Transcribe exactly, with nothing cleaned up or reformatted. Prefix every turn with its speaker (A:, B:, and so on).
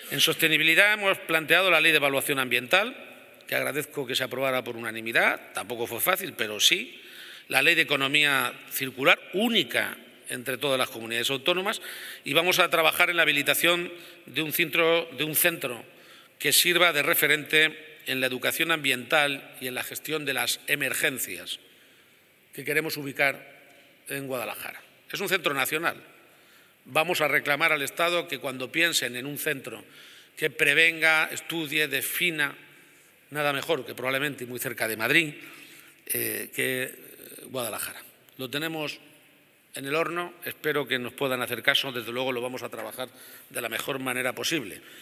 A: En sostenibilidad hemos planteado la Ley de Evaluación Ambiental, que agradezco que se aprobara por unanimidad, tampoco fue fácil, pero sí. La Ley de Economía Circular, única entre todas las comunidades autónomas, y vamos a trabajar en la habilitación de un centro, de un centro que sirva de referente en la educación ambiental y en la gestión de las emergencias que queremos ubicar en Guadalajara. Es un centro nacional. Vamos a reclamar al Estado que cuando piensen en un centro que prevenga, estudie, defina, nada mejor que probablemente muy cerca de Madrid, eh, que Guadalajara. Lo tenemos en el horno, espero que nos puedan hacer caso, desde luego lo vamos a trabajar de la mejor manera posible.